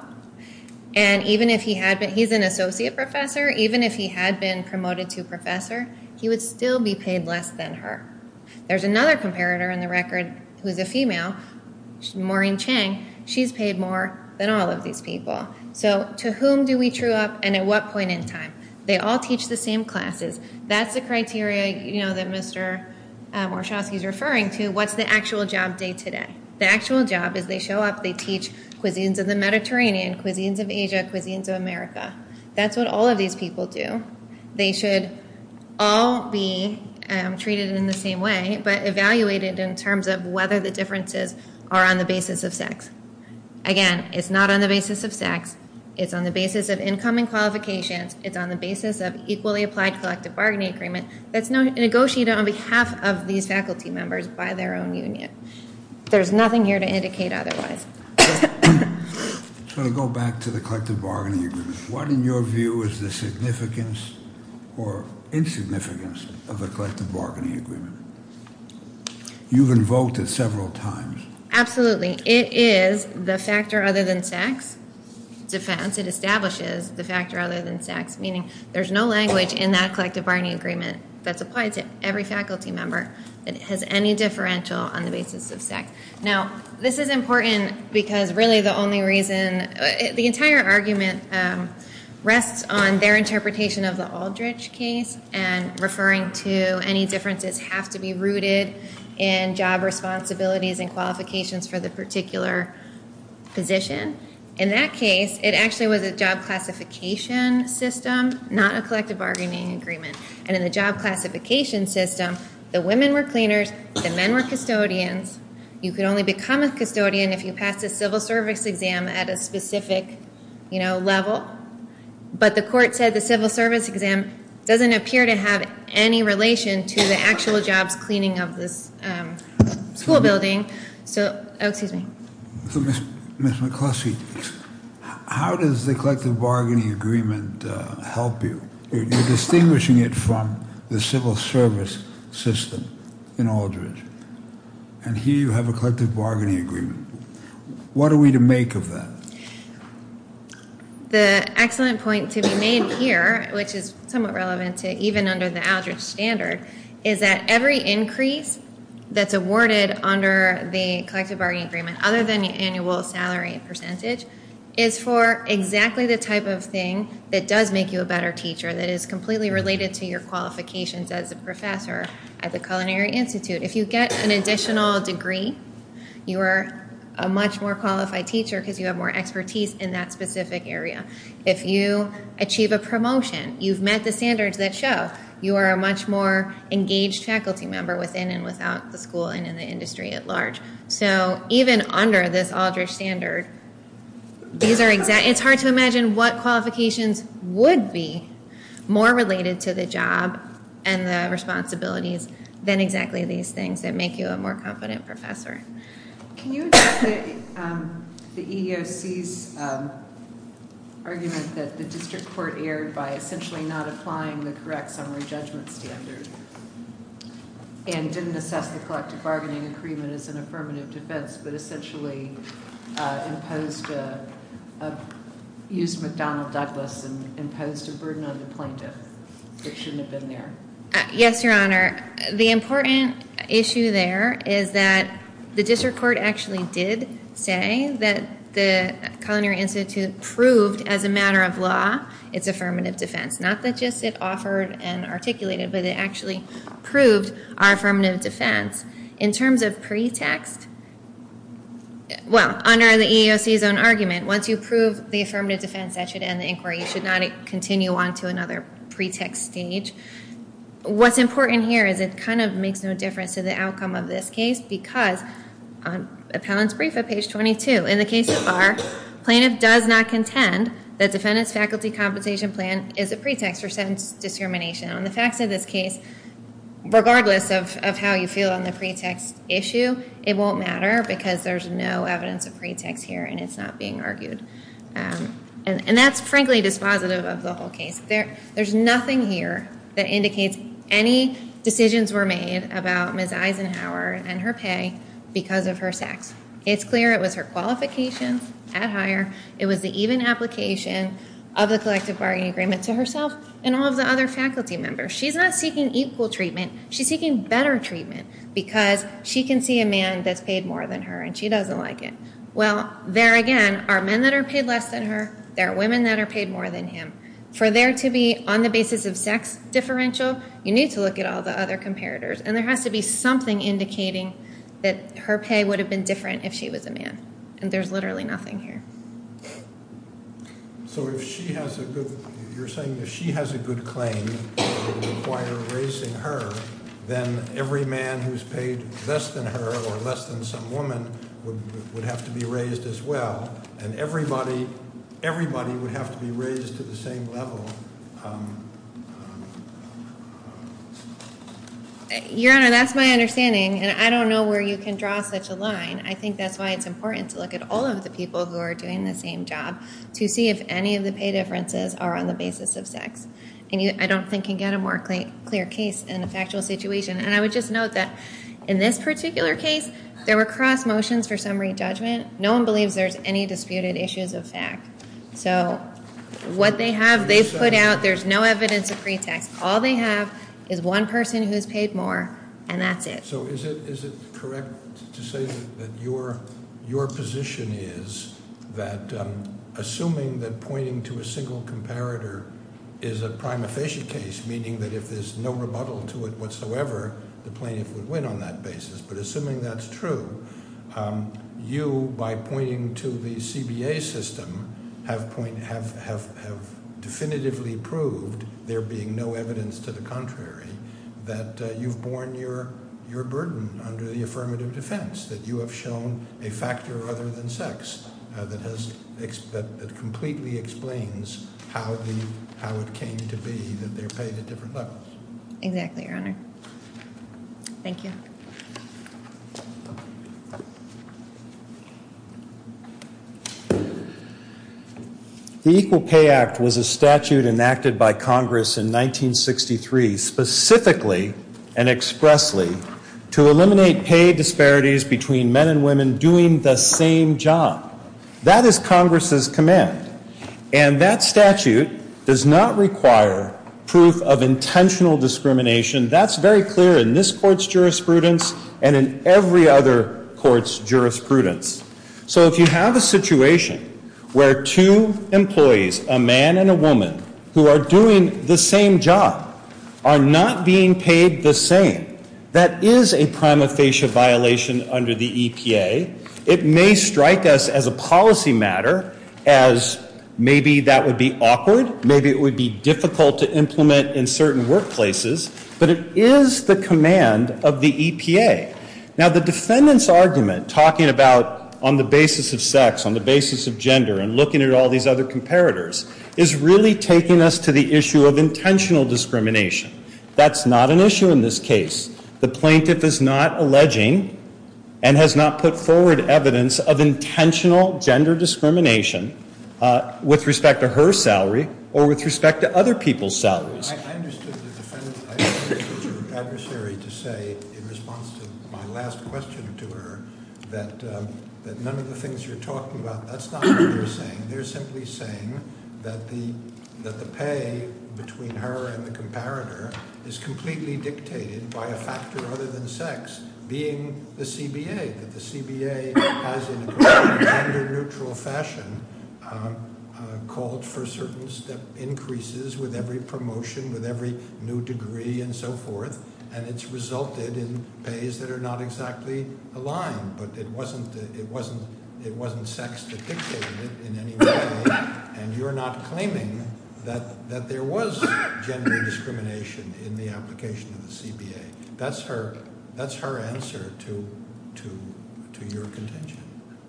And even if he had been, he's an associate professor, even if he had been promoted to professor, he would still be paid less than her. There's another comparator in the record who's a female, Maureen Chang. She's paid more than all of these people. So to whom do we true up and at what point in time? They all teach the same classes. That's the criteria, you know, that Mister Uh, Warshawski's referring to. What's the actual job day today? The actual job is they show up, they teach cuisines of the Mediterranean, cuisines of Asia, cuisines of America. That's what all of these people do. They should all be um, treated in the same way, but evaluated in terms of whether the differences are on the basis of sex. Again, it's not on the basis of sex. It's on the basis of income and qualifications. It's on the basis of equally applied collective bargaining agreement that's no, negotiated on behalf of these faculty members by their own union. There's nothing here to indicate otherwise. So to go back to the collective bargaining agreement, what in your view is the significance or insignificance of the collective bargaining agreement? You've invoked it several times. Absolutely. It is the factor other than sex defense. It establishes the factor other than sex, meaning there's no language in that collective bargaining agreement that's applied to every faculty member that has any differential on the basis of sex. Now, this is important because really the only reason, uh, the entire argument um, rests on their interpretation of the Aldrich case and referring to any differences have to be rooted in job responsibilities and qualifications for the particular position. In that case, it actually was a job classification system, not a collective bargaining agreement. And in the job classification system, the women were cleaners, the men were custodians. You could only become a custodian if you passed a civil service exam at a specific, you know, level. But the court said the civil service exam doesn't appear to have any relation to the actual jobs cleaning of this um, school building. So, oh, excuse me. So, Miz Miz McCluskey, how does the collective bargaining agreement uh, help you? You're, you're distinguishing it from the civil service system in Aldrich. And here you have a collective bargaining agreement. What are we to make of that? The excellent point to be made here, which is somewhat relevant to even under the Aldrich standard, is that every increase that's awarded under the collective bargaining agreement, other than the annual salary percentage, is for exactly the type of thing that does make you a better teacher, that is completely related to your qualifications as a professor at the Culinary Institute. If you get an additional degree, you are a much more qualified teacher because you have more expertise in that specific area. If you achieve a promotion, you've met the standards that show you are a much more engaged faculty member within and without the school and in the industry at large. So even under this Aldrich standard, these are exact. It's hard to imagine what qualifications would be more related to the job and the responsibilities than exactly these things that make you a more competent professor. Can you address the, um, the E E O C's um, argument that the district court erred by essentially not applying the correct summary judgment standard and didn't assess the collective bargaining agreement as an affirmative defense, but essentially uh, imposed a, a used McDonnell Douglas and imposed a burden on the plaintiff that shouldn't have been there? Uh, yes, Your Honor. The important issue there is that the district court actually did say that the Culinary Institute proved as a matter of law its affirmative defense. Not that just it offered and articulated, but it actually proved our affirmative defense. In terms of pretext, well, under the E E O C's own argument, once you prove the affirmative defense, that should end the inquiry. You should not continue on to another pretext stage. What's important here is it kind of makes no difference to the outcome of this case because on appellant's brief at page twenty-two, in the case of Barr, plaintiff does not contend that defendant's faculty compensation plan is a pretext for sex discrimination. On the facts of this case, regardless of, of how you feel on the pretext issue, it won't matter because there's no evidence of pretext here and it's not being argued. Um, and, and that's frankly dispositive of the whole case. There, there's nothing here that indicates any decisions were made about Miz Eisenhower and her pay because of her sex. It's clear it was her qualifications at hire. It was the even application of the collective bargaining agreement to herself and all of the other faculty members. She's not seeking equal treatment. She's seeking better treatment because she can see a man that's paid more than her and she doesn't like it. Well, there again are men that are paid less than her. There are women that are paid more than him. For there to be on the basis of sex differential, you need to look at all the other comparators. And there has to be something indicating that her pay would have been different if she was a man. And there's literally nothing here. So if she has a good, you're saying if she has a good claim that would require raising her, then every man who's paid less than her or less than some woman would would have to be raised as well. And everybody, everybody would have to be raised to the same level. Um, Your Honor, that's my understanding, and I don't know where you can draw such a line. I think that's why it's important to look at all of the people who are doing the same job to see if any of the pay differences are on the basis of sex. And you, I don't think can get a more clear, clear case in a factual situation. And I would just note that in this particular case, there were cross motions for summary judgment. No one believes there's any disputed issues of fact. So what they have, they've put out, there's no evidence of pretext. All they have is one person who's paid more, and that's it. So is it is it correct to say that, that your your position is that um, assuming that pointing to a single comparator is a prima facie case, meaning that if there's no rebuttal to it whatsoever, the plaintiff would win on that basis. But assuming that's true, um, you, by pointing to the C B A system, have point have have have definitively proved, there being no evidence to the contrary, that uh, you've borne your your burden under the affirmative defense, that you have shown a factor other than sex uh, that has ex- that, that completely explains how the how it came to be that they're paid at different levels. Exactly, Your Honor. Thank you. The Equal Pay Act was a statute enacted by Congress in nineteen sixty-three specifically and expressly to eliminate pay disparities between men and women doing the same job. That is Congress's command. And that statute does not require proof of intentional discrimination. That's very clear in this court's jurisprudence and in every other court's jurisprudence. So if you have a situation where two employees, a man and a woman, who are doing the same job, are not being paid the same, that is a prima facie violation under the E P A. It may strike us as a policy matter, as maybe that would be awkward, maybe it would be difficult to implement in certain workplaces, but it is the command of the E P A. Now, the defendant's argument, talking about on the basis of sex, on the basis of gender, and looking at all these other comparators, is really taking us to the issue of intentional discrimination. That's not an issue in this case. The plaintiff is not alleging and has not put forward evidence of intentional gender discrimination uh, with respect to her salary or with respect to other people's salaries. I, I understood the defendant, I understood your adversary to say, in response to my last question to her, that um, that none of the things you're talking about, that's not what they're saying. They're simply saying that the that the pay between her and the comparator is completely dictated by a factor other than sex, being the C B A, that the C B A has, in a gender-neutral fashion, um, uh, called for certain step increases with every promotion, with every new degree, and so forth, and it's resulted in pays that are not exactly aligned. But it wasn't it wasn't it wasn't sex that dictated it in any way, and you're not claiming that that there was gender discrimination in the application of the C B A. That's her that's her answer to to to your contention.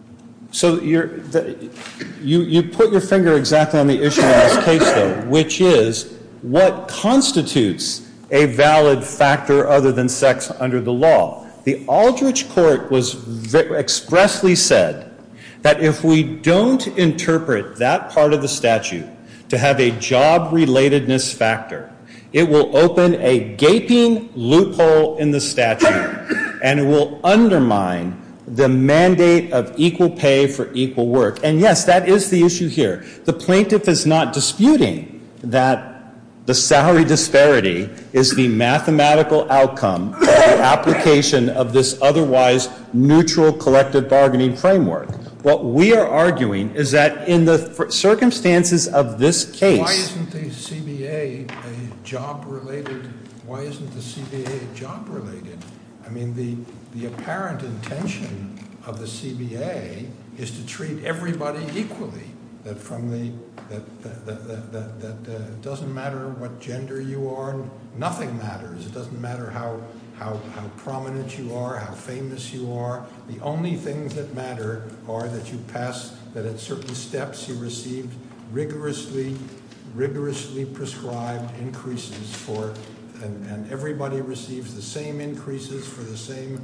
So you're, the, you you put your finger exactly on the issue in this case, though, which is what constitutes a valid factor other than sex under the law. The Aldrich Court was v- expressly said that if we don't interpret that part of the statute to have a job-relatedness factor, it will open a gaping loophole in the statute, and it will undermine the mandate of equal pay for equal work. And yes, that is the issue here. The plaintiff is not disputing that the salary disparity is the mathematical outcome of the application of this otherwise neutral collective bargaining framework. What we are arguing is that in the circumstances of this case— Why isn't the C B A a job-related, why isn't the C B A job-related? I mean, the, the apparent intention of the C B A is to treat everybody equally, that from the, that, that, that, that, that, that uh, it doesn't matter what gender you are, nothing matters. It doesn't matter how, how, how prominent you are, how famous you are. The only things that matter are that you pass, that at certain steps you received rigorously, rigorously prescribed increases for, and, and everybody receives the same increases for the same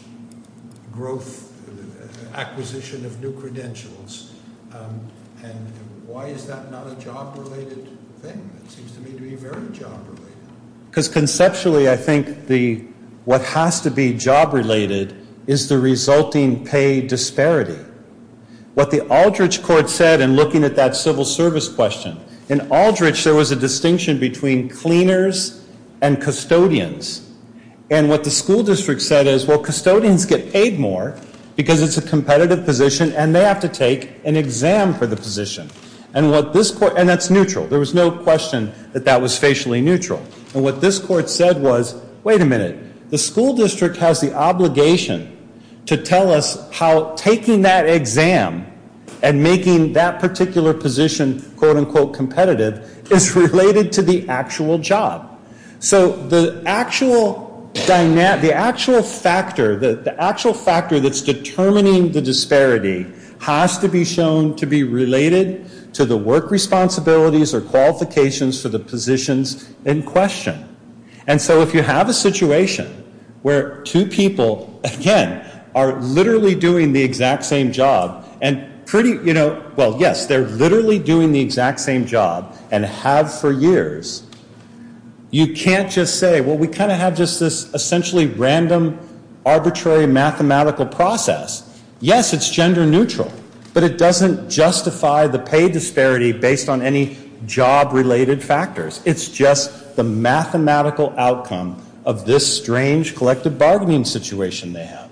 growth, uh, acquisition of new credentials. Um, and why is that not a job-related thing? It seems to me to be very job-related. Because conceptually, I think the what has to be job-related is the resulting pay disparity. what the Aldrich court said in looking at that civil service question. In Aldrich, there was a distinction between cleaners and custodians. And what the school district said is, well, custodians get paid more because it's a competitive position and they have to take an exam for the position. And what this court, and that's neutral. There was no question that that was facially neutral. And what this court said was, wait a minute, the school district has the obligation to tell us how taking that exam and making that particular position, quote unquote, competitive is related to the actual job. So the actual dyna- the actual factor, the, the actual factor that's determining the disparity has to be shown to be related to the work responsibilities or qualifications for the positions in question. And so if you have a situation where two people, again, are literally doing the exact same job and pretty, you know, well, yes, they're literally doing the exact same job and have for years, you can't just say, well, we kind of have just this essentially random, arbitrary mathematical process. Yes, it's gender neutral, but it doesn't justify the pay disparity based on any job-related factors. It's just the mathematical outcome of this strange collective bargaining situation they have.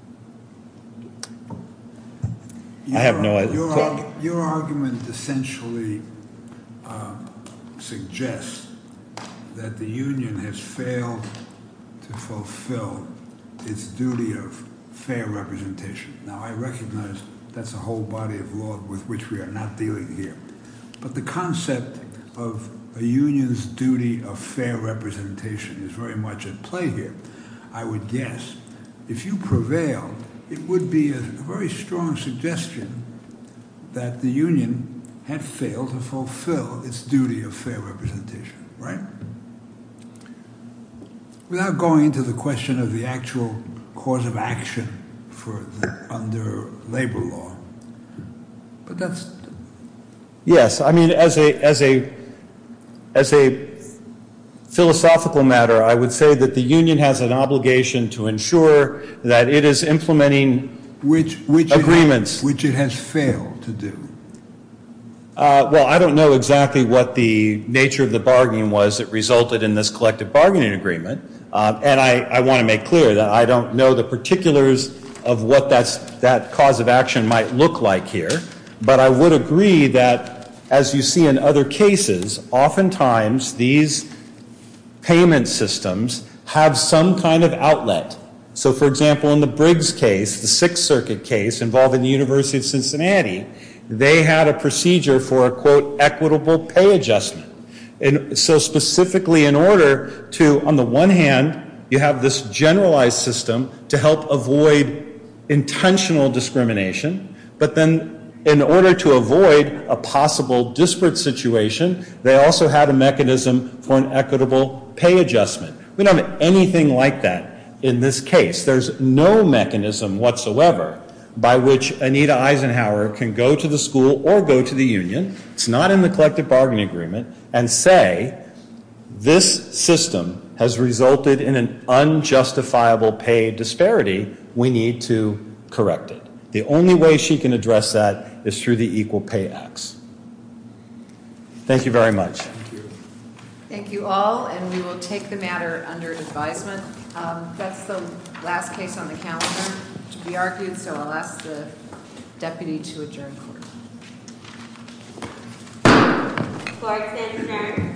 Your, I have no idea. Your, argu- your argument essentially uh, suggests that the union has failed to fulfill its duty of fair representation. Now, I recognize that's a whole body of law with which we are not dealing here. But the concept of a union's duty of fair representation is very much at play here. I would guess if you prevailed, it would be a very strong suggestion that the union had failed to fulfill its duty of fair representation, right? Without going into the question of the actual cause of action for the, under labor law, but that's yes. I mean, as a as a as a philosophical matter, I would say that the union has an obligation to ensure that it is implementing which which agreements, it has, which it has failed to do. Uh, well, I don't know exactly what the nature of the bargaining was that resulted in this collective bargaining agreement. Uh, and I, I want to make clear that I don't know the particulars of what that's, that cause of action might look like here. But I would agree that, as you see in other cases, oftentimes these payment systems have some kind of outlet. So, for example, in the Briggs case, the Sixth Circuit case involving the University of Cincinnati, they had a procedure for a, quote, equitable pay adjustment. And so specifically in order to, on the one hand, you have this generalized system to help avoid intentional discrimination, but then in order to avoid a possible disparate situation, they also had a mechanism for an equitable pay adjustment. We don't have anything like that in this case. There's no mechanism whatsoever by which Anita Eisenhower can go to the school or go to the union, it's not in the collective bargaining agreement, and say, this system has resulted in an unjustifiable pay disparity, we need to correct it. The only way she can address that is through the Equal Pay Acts. Thank you very much. Thank you. Thank you all, and we will take the matter under advisement. Um, that's the last case on the calendar to be argued, so I'll ask the deputy to adjourn court. Court stands adjourned.